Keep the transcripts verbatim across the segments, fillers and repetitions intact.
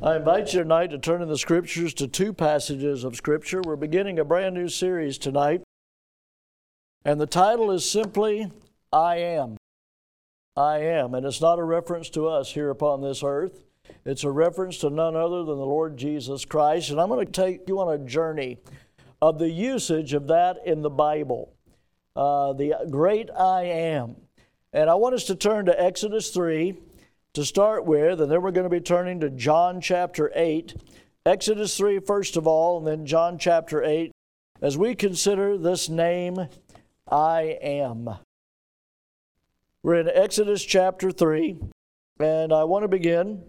I invite you tonight to turn in the Scriptures to two passages of Scripture. We're beginning a brand new series tonight, and the title is simply, I Am. I Am, and it's not a reference to us here upon this earth. It's a reference to none other than the Lord Jesus Christ, and I'm going to take you on a journey of the usage of that in the Bible, uh, the great I Am. And I want us to turn to Exodus three, to start with, and then we're going to be turning to John chapter eight. Exodus three first of all, and then John chapter eight, as we consider this name, I Am. We're in Exodus chapter three, and I want to begin.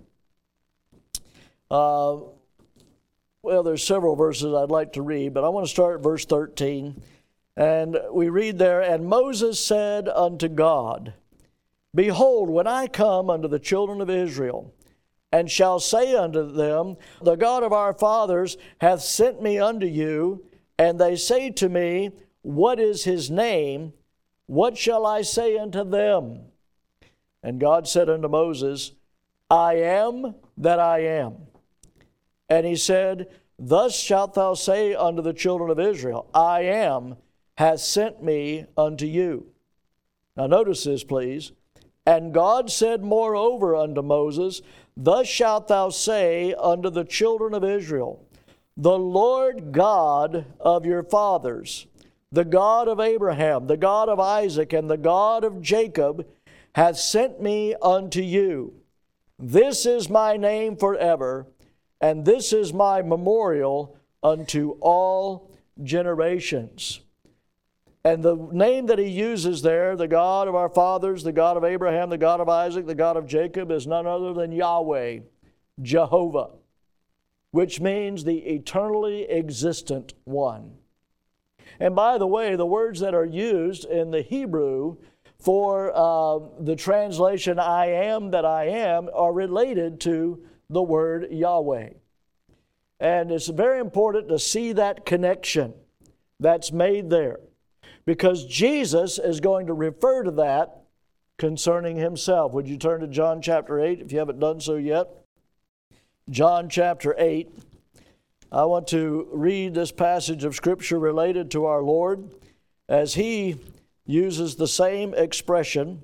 Uh, well, there's several verses I'd like to read, but I want to start at verse thirteen. And we read there, And Moses said unto God, Behold, when I come unto the children of Israel, and shall say unto them, The God of our fathers hath sent me unto you, and they say to me, What is his name? What shall I say unto them? And God said unto Moses, I am that I am. And he said, Thus shalt thou say unto the children of Israel, I am, hath sent me unto you. Now notice this, please. And God said moreover unto Moses, Thus shalt thou say unto the children of Israel, The Lord God of your fathers, the God of Abraham, the God of Isaac, and the God of Jacob, hath sent me unto you. This is my name forever, and this is my memorial unto all generations. And the name that he uses there, the God of our fathers, the God of Abraham, the God of Isaac, the God of Jacob, is none other than Yahweh, Jehovah, which means the eternally existent one. And by the way, the words that are used in the Hebrew for uh, the translation, I am that I am, are related to the word Yahweh. And it's very important to see that connection that's made there, because Jesus is going to refer to that concerning himself. Would you turn to John chapter eight if you haven't done so yet? John chapter eight. I want to read this passage of Scripture related to our Lord as he uses the same expression,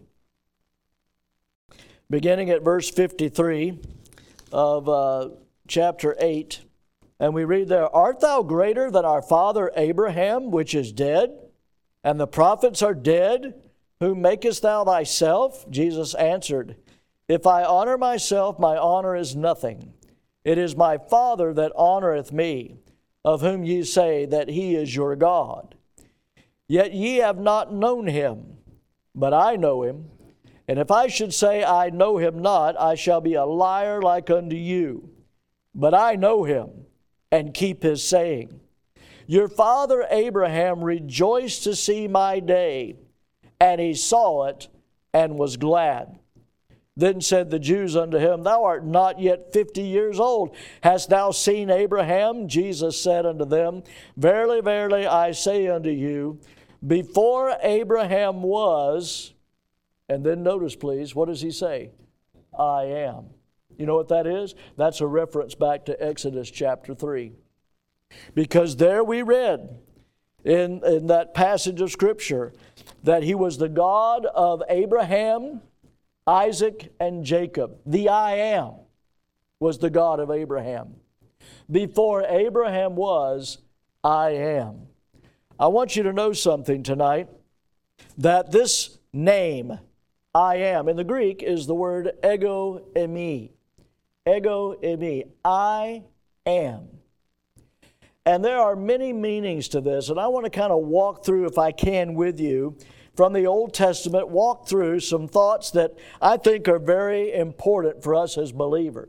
beginning at verse fifty-three of uh, chapter eight. And we read there, Art thou greater than our father Abraham, which is dead? And the prophets are dead. Whom makest thou thyself? Jesus answered, If I honor myself, my honor is nothing. It is my Father that honoreth me, of whom ye say that he is your God. Yet ye have not known him, but I know him. And if I should say I know him not, I shall be a liar like unto you. But I know him, and keep his saying. Your father Abraham rejoiced to see my day, and he saw it and was glad. Then said the Jews unto him, Thou art not yet fifty years old. Hast thou seen Abraham? Jesus said unto them, Verily, verily, I say unto you, before Abraham was, and then notice please, what does he say? I am. You know what that is? That's a reference back to Exodus chapter three. Because there we read in, in that passage of Scripture that he was the God of Abraham, Isaac, and Jacob. The I Am was the God of Abraham. Before Abraham was, I am. I want you to know something tonight, that this name, I am, in the Greek is the word ego eimi. Ego eimi. I am. And there are many meanings to this, and I want to kind of walk through, if I can, with you from the Old Testament, walk through some thoughts that I think are very important for us as believers.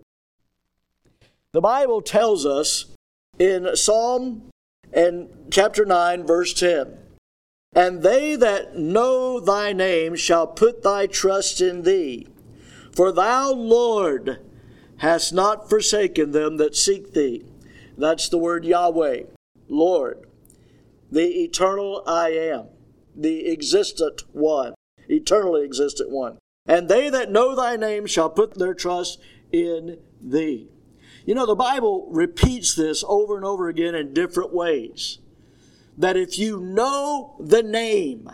The Bible tells us in Psalm and chapter nine, verse ten, And they that know thy name shall put thy trust in thee. For thou, Lord, hast not forsaken them that seek thee. That's the word Yahweh, Lord, the eternal I Am, the existent one, eternally existent one. And they that know thy name shall put their trust in thee. You know, the Bible repeats this over and over again in different ways. That if you know the name,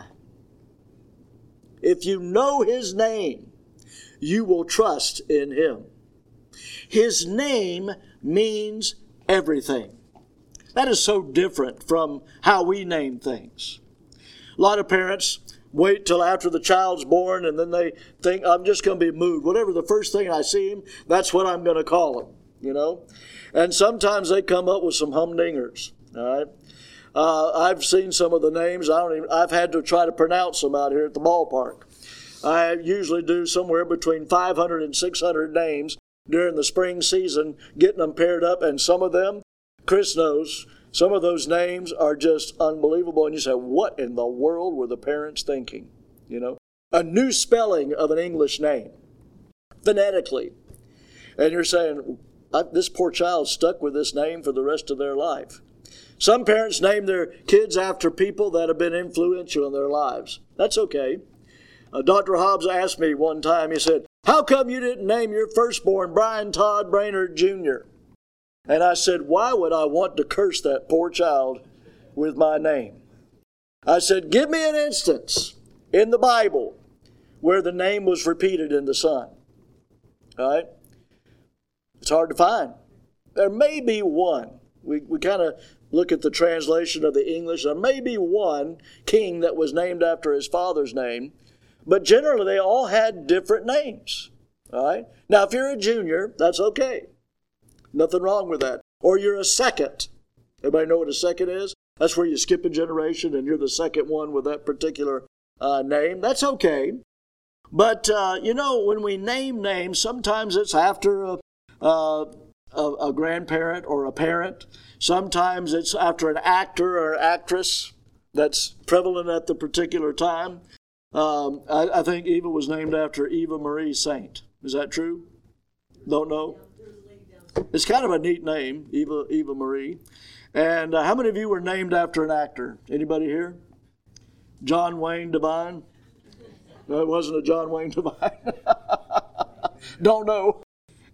if you know His name, you will trust in Him. His name means everything. That is so different from how we name things. A lot of parents wait till after the child's born and then they think, I'm just going to be moved. Whatever the first thing I see him, that's what I'm going to call him, you know. And sometimes they come up with some humdingers, all right. Uh, I've seen some of the names. I don't even, I've had to try to pronounce them out here at the ballpark. I usually do somewhere between five hundred and six hundred names during the spring season, getting them paired up, and some of them, Chris knows, some of those names are just unbelievable, and you say, what in the world were the parents thinking? You know, a new spelling of an English name, phonetically. And you're saying, this poor child's stuck with this name for the rest of their life. Some parents name their kids after people that have been influential in their lives. That's okay. Uh, Doctor Hobbs asked me one time, he said, how come you didn't name your firstborn Brian Todd Brainerd Junior? And I said, why would I want to curse that poor child with my name? I said, give me an instance in the Bible where the name was repeated in the Son. All right? It's hard to find. There may be one. We, we kind of look at the translation of the English. There may be one king that was named after his father's name, but generally they all had different names. All right? Now, if you're a junior, that's okay. Nothing wrong with that. Or you're a second. Everybody know what a second is? That's where you skip a generation and you're the second one with that particular uh, name. That's okay. But, uh, you know, when we name names, sometimes it's after a, uh, a, a grandparent or a parent. Sometimes it's after an actor or actress that's prevalent at the particular time. Um, I, I think Eva was named after Eva Marie Saint. Is that true? Don't know? It's kind of a neat name, Eva Eva Marie. And uh, how many of you were named after an actor? Anybody here? John Wayne Devine? No, it wasn't a John Wayne Devine. Don't know.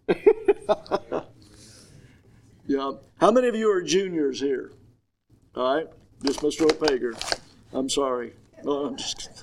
Yeah. How many of you are juniors here? All right. Just Mister O'Pager. I'm sorry. No, I'm just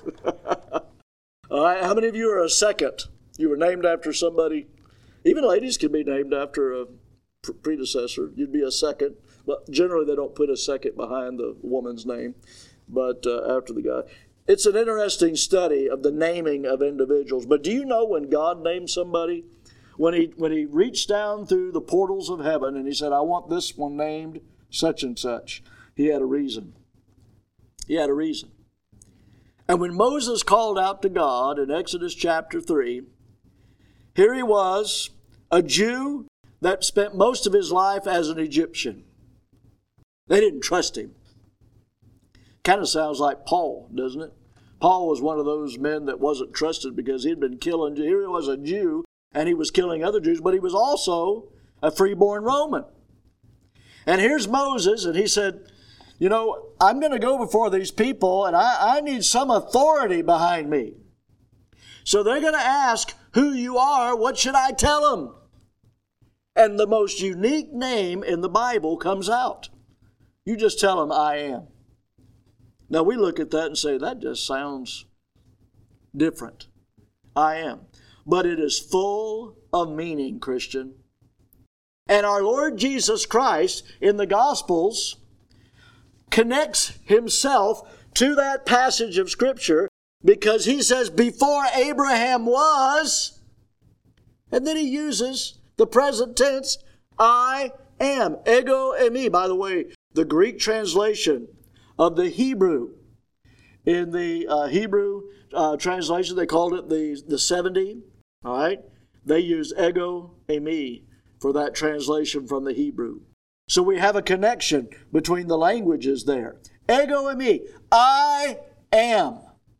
All right. How many of you are a second? You were named after somebody. Even ladies can be named after a predecessor. You'd be a second. But generally they don't put a second behind the woman's name, but uh, after the guy. It's an interesting study of the naming of individuals. But do you know when God named somebody? When he, when he reached down through the portals of heaven and he said, I want this one named such and such. He had a reason. He had a reason. And when Moses called out to God in Exodus chapter three, here he was, a Jew that spent most of his life as an Egyptian. They didn't trust him. Kind of sounds like Paul, doesn't it? Paul was one of those men that wasn't trusted because he'd been killing. Here he was a Jew, and he was killing other Jews, but he was also a freeborn Roman. And here's Moses, and he said, you know, I'm going to go before these people, and I, I need some authority behind me. So they're going to ask who you are. What should I tell them? And the most unique name in the Bible comes out. You just tell them, I am. Now we look at that and say, that just sounds different. I am. But it is full of meaning, Christian. And our Lord Jesus Christ in the Gospels connects himself to that passage of Scripture because he says, before Abraham was, and then he uses the present tense, I am. Ego eimi. By the way, the Greek translation of the Hebrew, in the uh, Hebrew uh, translation, they called it the, the seventy. All right? They used ego eimi for that translation from the Hebrew. So we have a connection between the languages there. Ego eimi. I am.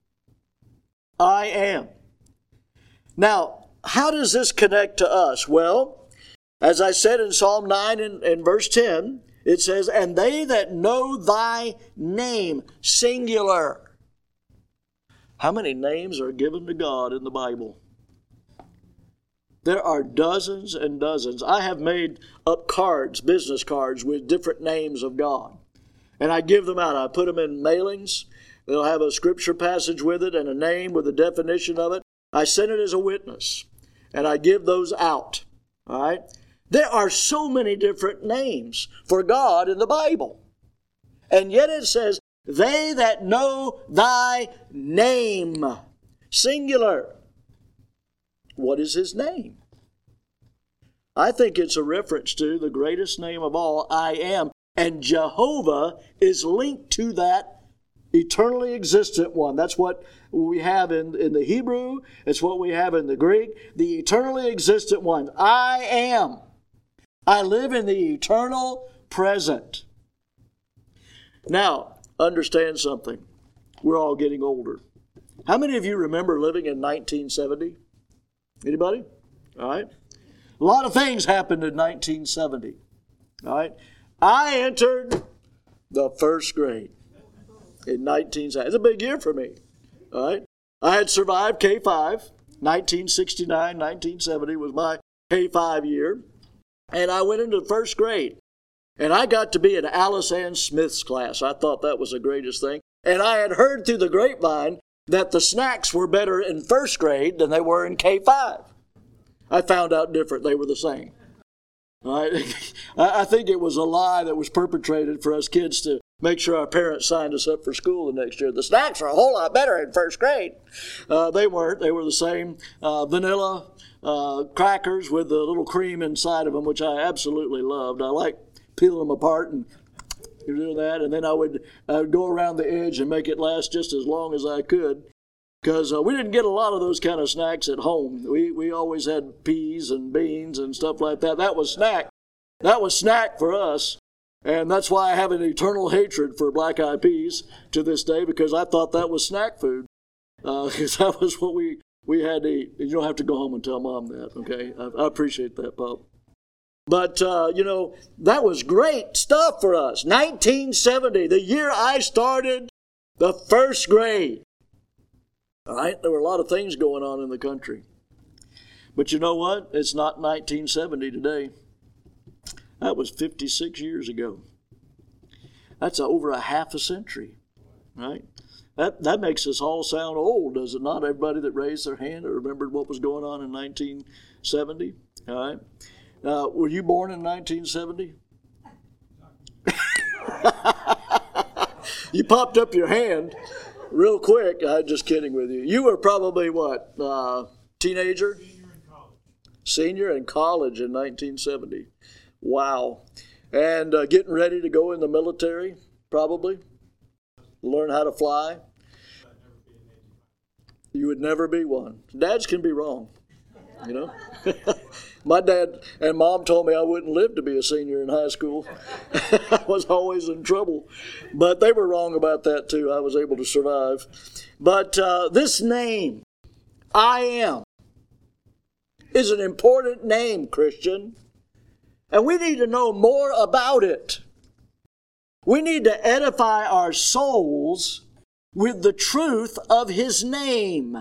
I am. Now, how does this connect to us? Well, as I said in Psalm nine and, and verse ten, it says, and they that know thy name, singular. How many names are given to God in the Bible? There are dozens and dozens. I have made up cards, business cards, with different names of God. And I give them out. I put them in mailings. They'll have a scripture passage with it and a name with a definition of it. I send it as a witness. And I give those out. All right? There are so many different names for God in the Bible. And yet it says, they that know thy name. Singular. What is his name? I think it's a reference to the greatest name of all, I am. And Jehovah is linked to that eternally existent one. That's what we have in, in the Hebrew. It's what we have in the Greek. The eternally existent one. I am. I live in the eternal present. Now, understand something. We're all getting older. How many of you remember living in nineteen seventy? Anybody? All right. A lot of things happened in nineteen seventy. All right. I entered the first grade in nineteen seventy. It's a big year for me. All right. I had survived K five. nineteen sixty-nine, nineteen seventy was my K five year. And I went into the first grade. And I got to be in Alice Ann Smith's class. I thought that was the greatest thing. And I had heard through the grapevine that the snacks were better in first grade than they were in K five. I found out different. They were the same. All right? I think it was a lie that was perpetrated for us kids to make sure our parents signed us up for school the next year. The snacks are a whole lot better in first grade. Uh, they weren't. They were the same uh, vanilla uh, crackers with the little cream inside of them, which I absolutely loved. I liked peeling them apart and doing that. And then I would, I would go around the edge and make it last just as long as I could. Because uh, we didn't get a lot of those kind of snacks at home. We we always had peas and beans and stuff like that. That was snack. That was snack for us. And that's why I have an eternal hatred for black-eyed peas to this day, because I thought that was snack food. Because uh, that was what we, we had to eat. You don't have to go home and tell Mom that, okay? I, I appreciate that, Pop. But, uh, you know, that was great stuff for us. nineteen seventy, the year I started the first grade. All right, there were a lot of things going on in the country. But you know what? It's not nineteen seventy today. That was fifty-six years ago. That's over a half a century, right? That that makes us all sound old, does it not? Everybody that raised their hand or remembered what was going on in nineteen seventy, all right? Uh, were you born in nineteen seventy? You popped up your hand real quick. I'm just kidding with you. You were probably what? Uh, teenager? Senior in college. Senior in college in nineteen seventy. Wow. And uh, getting ready to go in the military, probably? Learn how to fly? You would never be one. Dads can be wrong, you know? My dad and Mom told me I wouldn't live to be a senior in high school. I was always in trouble. But they were wrong about that too. I was able to survive. But uh, this name, I am, is an important name, Christian. And we need to know more about it. We need to edify our souls with the truth of His name.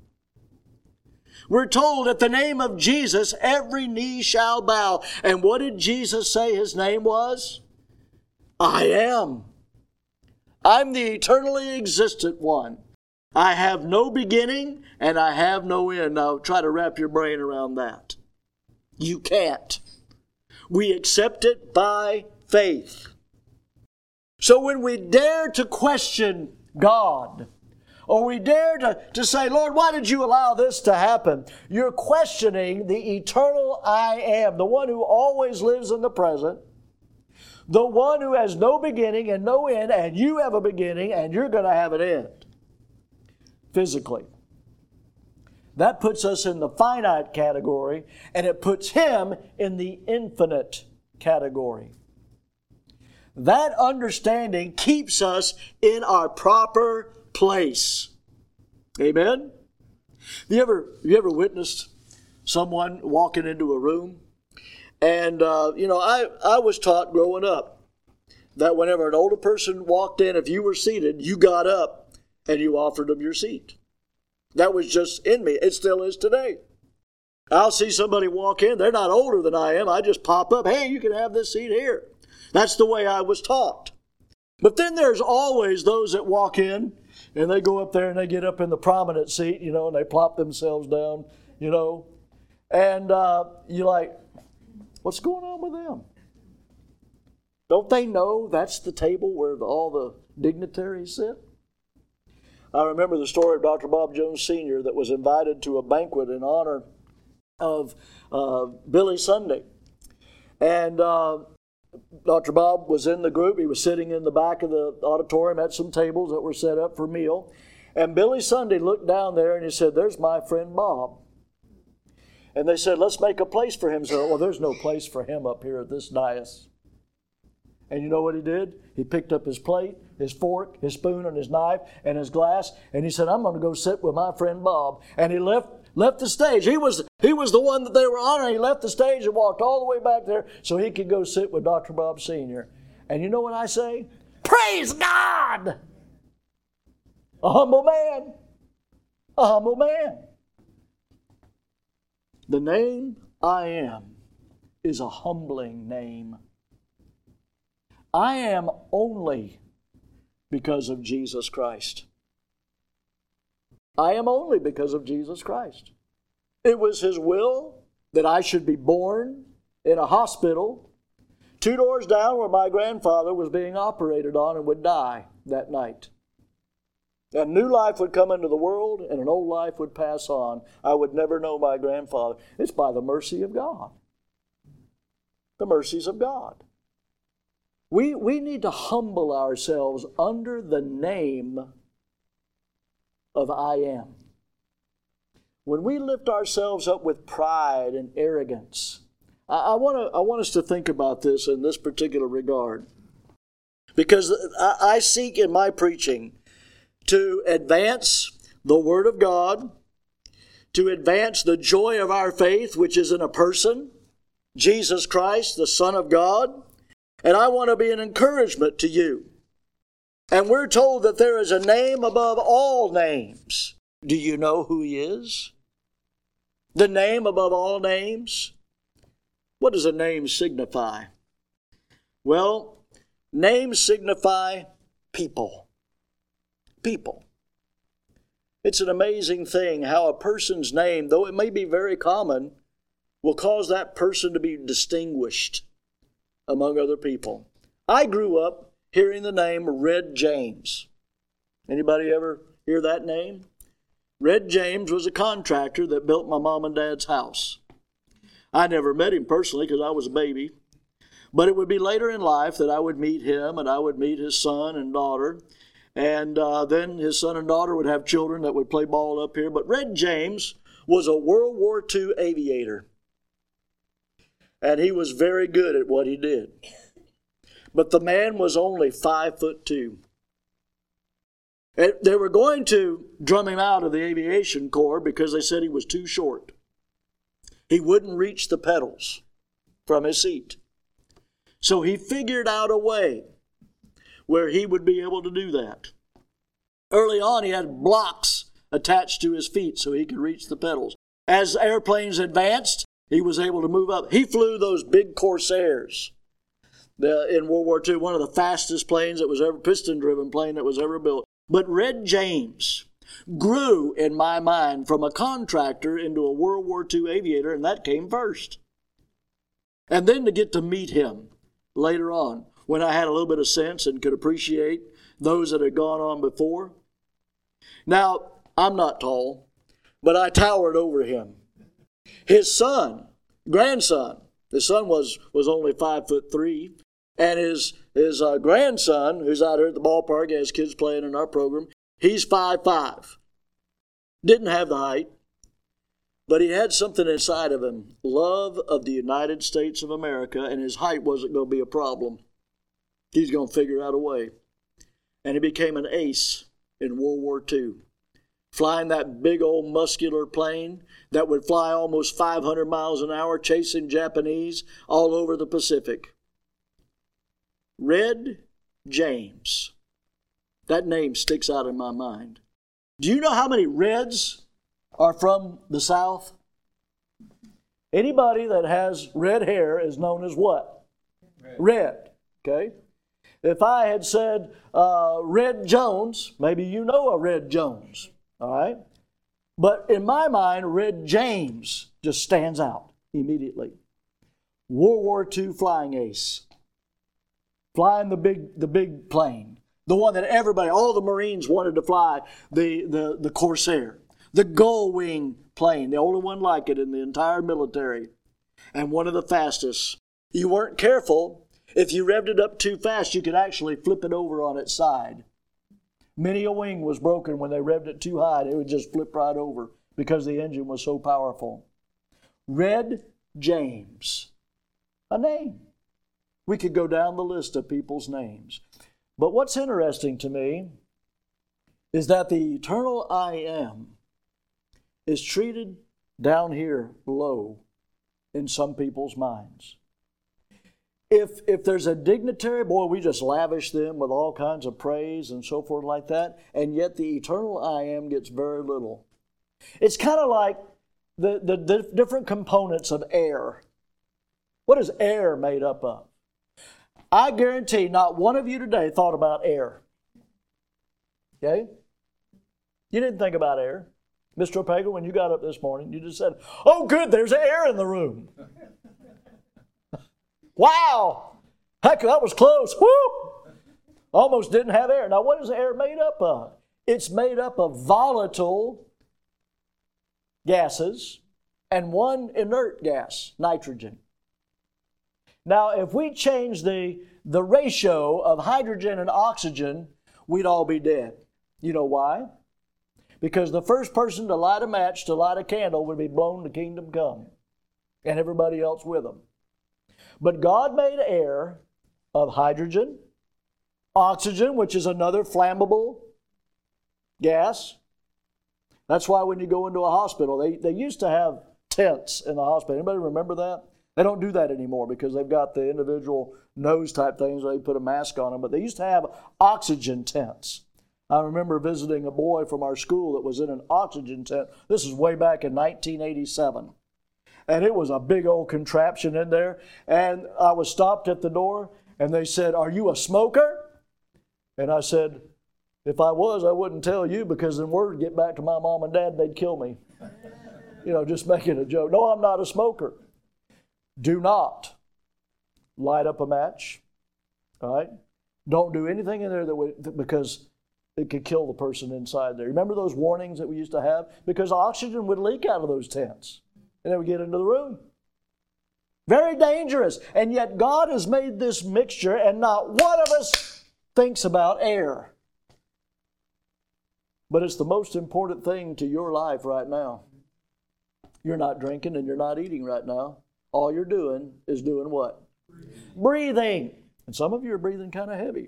We're told at the name of Jesus, every knee shall bow. And what did Jesus say His name was? I am. I'm the eternally existent one. I have no beginning and I have no end. Now try to wrap your brain around that. You can't. We accept it by faith. So when we dare to question God, or we dare to, to say, Lord, why did you allow this to happen? You're questioning the eternal I am, the one who always lives in the present, the one who has no beginning and no end, and you have a beginning and you're going to have an end, physically. That puts us in the finite category, and it puts Him in the infinite category. That understanding keeps us in our proper place. Amen? You ever, you ever witnessed someone walking into a room? And, uh, you know, I, I was taught growing up that whenever an older person walked in, if you were seated, you got up and you offered them your seat. That was just in me. It still is today. I'll see somebody walk in. They're not older than I am. I just pop up. Hey, you can have this seat here. That's the way I was taught. But then there's always those that walk in and they go up there and they get up in the prominent seat, you know, and they plop themselves down, you know. And uh, you're like, what's going on with them? Don't they know that's the table where the, all the dignitaries sit? I remember the story of Doctor Bob Jones Senior that was invited to a banquet in honor of uh, Billy Sunday. And uh, Doctor Bob was in the group. He was sitting in the back of the auditorium at some tables that were set up for meal. And Billy Sunday looked down there and he said, there's my friend Bob. And they said, let's make a place for him. So, well, there's no place for him up here at this dais. And you know what he did? He picked up his plate, his fork, his spoon, and his knife, and his glass, and he said, I'm going to go sit with my friend Bob. And he left left the stage. He was, he was the one that they were honoring. He left the stage and walked all the way back there so he could go sit with Doctor Bob Senior And you know what I say? Praise God! A humble man. A humble man. The name I am is a humbling name. I am only because of Jesus Christ. I am only because of Jesus Christ. It was His will that I should be born in a hospital two doors down where my grandfather was being operated on and would die that night. A new life would come into the world and an old life would pass on. I would never know my grandfather. It's by the mercy of God. The mercies of God. We, we need to humble ourselves under the name of I am. When we lift ourselves up with pride and arrogance, I, I want to I want us to think about this in this particular regard. Because I, I seek in my preaching to advance the Word of God, to advance the joy of our faith, which is in a person, Jesus Christ, the Son of God. And I want to be an encouragement to you. And we're told that there is a name above all names. Do you know who He is? The name above all names? What does a name signify? Well, names signify people. People. It's an amazing thing how a person's name, though it may be very common, will cause that person to be distinguished among other people. I grew up hearing the name Red James. Anybody ever hear that name? Red James was a contractor that built my mom and dad's house. I never met him personally because I was a baby. But it would be later in life that I would meet him and I would meet his son and daughter. And uh, then his son and daughter would have children that would play ball up here. But Red James was a World War Two aviator. And he was very good at what he did. But the man was only five foot two. And they were going to drum him out of the aviation corps because they said he was too short. He wouldn't reach the pedals from his seat. So he figured out a way where he would be able to do that. Early on, he had blocks attached to his feet so he could reach the pedals. As airplanes advanced, he was able to move up. He flew those big Corsairs the, in World War Two, one of the fastest planes that was ever, piston-driven plane that was ever built. But Red James grew, in my mind, from a contractor into a World War Two aviator, and that came first. And then to get to meet him later on, when I had a little bit of sense and could appreciate those that had gone on before. Now, I'm not tall, but I towered over him. His son, grandson, his son was, was only five foot three, and his, his uh, grandson, who's out here at the ballpark, has kids playing in our program, he's five five. Didn't have the height, but he had something inside of him, love of the United States of America, and his height wasn't going to be a problem. He's going to figure out a way. And he became an ace in World War Two. Flying that big old muscular plane that would fly almost five hundred miles an hour, chasing Japanese all over the Pacific. Red James. That name sticks out in my mind. Do you know how many Reds are from the South? Anybody that has red hair is known as what? Red. Red. Okay? If I had said uh, Red Jones, maybe you know a Red Jones. All right? But in my mind, Red James just stands out immediately. World War Two flying ace. Flying the big, the big plane. The one that everybody, all the Marines wanted to fly, the, the, the Corsair. The Gull Wing plane, the only one like it in the entire military. And one of the fastest. You weren't careful. If you revved it up too fast, you could actually flip it over on its side. Many a wing was broken when they revved it too high. It would just flip right over because the engine was so powerful. Red James. A name. We could go down the list of people's names. But what's interesting to me is that the eternal I Am is treated down here low in some people's minds. If, if there's a dignitary, boy, we just lavish them with all kinds of praise and so forth like that, and yet the eternal I Am gets very little. It's kind of like the, the, the different components of air. What is air made up of? I guarantee not one of you today thought about air. Okay? You didn't think about air. Mister Opega, when you got up this morning, you just said, oh, good, there's air in the room. Wow! Heck, that was close. Woo! Almost didn't have air. Now, what is air made up of? It's made up of volatile gases and one inert gas, nitrogen. Now, if we change the, the ratio of hydrogen and oxygen, we'd all be dead. You know why? Because the first person to light a match, to light a candle, would be blown to kingdom come, and everybody else with them. But God made air of hydrogen, oxygen, which is another flammable gas. That's why when you go into a hospital, they, they used to have tents in the hospital. Anybody remember that? They don't do that anymore because they've got the individual nose type things where they put a mask on them. But they used to have oxygen tents. I remember visiting a boy from our school that was in an oxygen tent. This is way back in nineteen eighty-seven. And it was a big old contraption in there. And I was stopped at the door and they said, are you a smoker? And I said, if I was, I wouldn't tell you because then word would get back to my mom and dad, they'd kill me. You know, just making a joke. No, I'm not a smoker. Do not light up a match. All right? Don't do anything in there that would, because it could kill the person inside there. Remember those warnings that we used to have? Because oxygen would leak out of those tents and it would get into the room. Very dangerous. And yet God has made this mixture and not one of us thinks about air. But it's the most important thing to your life right now. You're not drinking and you're not eating right now. All you're doing is doing what? Breathing. Breathing. And some of you are breathing kind of heavy.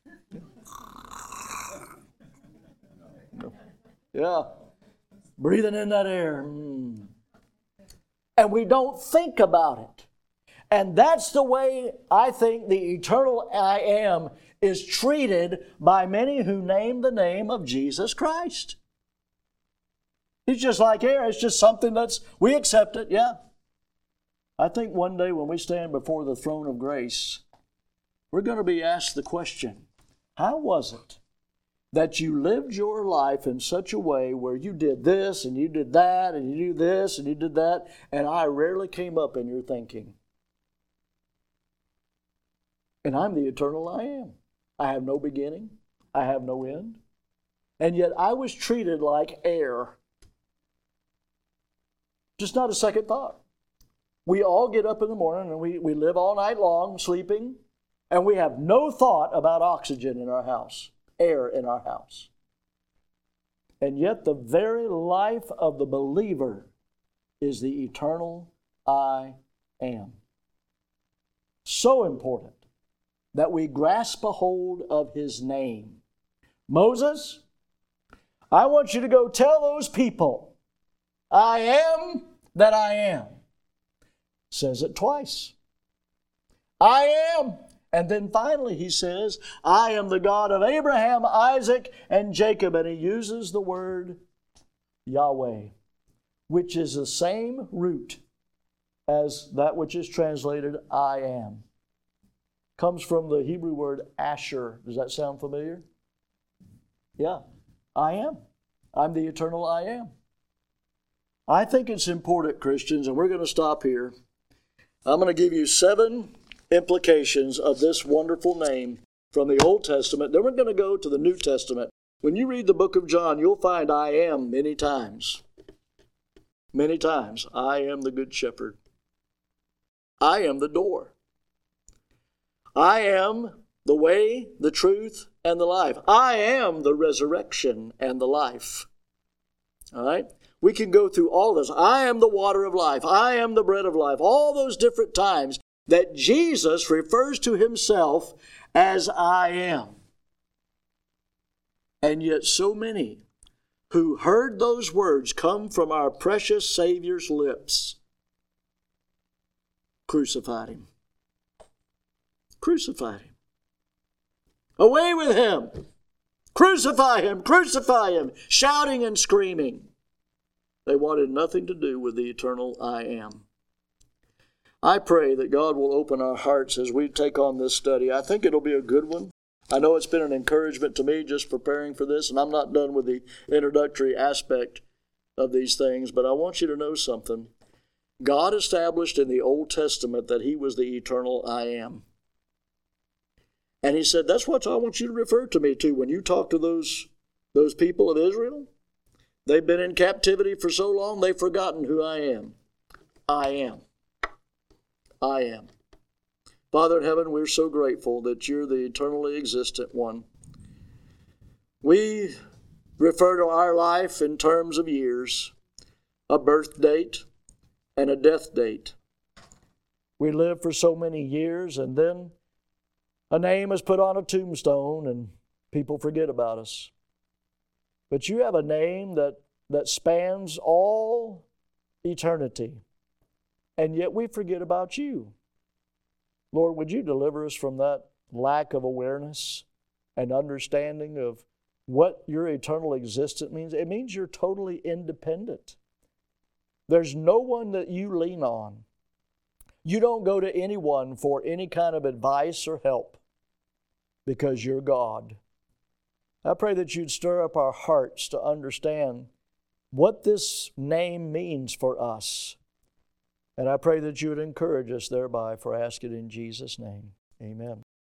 Yeah. Breathing in that air. Mm. And we don't think about it. And that's the way I think the eternal I Am is treated by many who name the name of Jesus Christ. He's just like air. It's just something that's, we accept it, yeah. I think one day when we stand before the throne of grace, we're going to be asked the question, how was it that you lived your life in such a way where you did this and you did that and you did this and you did that, and I rarely came up in your thinking? And I'm the eternal I Am. I have no beginning. I have no end. And yet I was treated like air. Just not a second thought. We all get up in the morning and we, we live all night long sleeping, and we have no thought about oxygen in our house, air in our house. And yet the very life of the believer is the eternal I Am. So important that we grasp a hold of His name. Moses, I want you to go tell those people, I am that I am. Says it twice. I am. And then finally he says, I am the God of Abraham, Isaac, and Jacob. And he uses the word Yahweh, which is the same root as that which is translated I am. Comes from the Hebrew word Asher. Does that sound familiar? Yeah, I am. I'm the eternal I am. I think it's important, Christians, and we're going to stop here. I'm going to give you seven implications of this wonderful name from the Old Testament. Then we're going to go to the New Testament. When you read the book of John, you'll find I am many times. Many times. I am the good shepherd. I am the door. I am the way, the truth, and the life. I am the resurrection and the life. All right? We can go through all this. I am the water of life. I am the bread of life. All those different times that Jesus refers to himself as I am. And yet so many who heard those words come from our precious Savior's lips crucified him. Crucified him. Away with him! Crucify him! Crucify him! Shouting and screaming. They wanted nothing to do with the eternal I am. I pray that God will open our hearts as we take on this study. I think it'll be a good one. I know it's been an encouragement to me just preparing for this, and I'm not done with the introductory aspect of these things, but I want you to know something. God established in the Old Testament that he was the eternal I am. And he said, that's what I want you to refer to me to when you talk to those, those people of Israel. They've been in captivity for so long, they've forgotten who I am. I am. I am. Father in heaven, we're so grateful that you're the eternally existent one. We refer to our life in terms of years, a birth date and a death date. We live for so many years, and then a name is put on a tombstone and people forget about us. But you have a name that, that spans all eternity, and yet we forget about you. Lord, would you deliver us from that lack of awareness and understanding of what your eternal existence means? It means you're totally independent. There's no one that you lean on. You don't go to anyone for any kind of advice or help because you're God. I pray that you'd stir up our hearts to understand what this name means for us. And I pray that you would encourage us thereby, for I ask it in Jesus' name. Amen.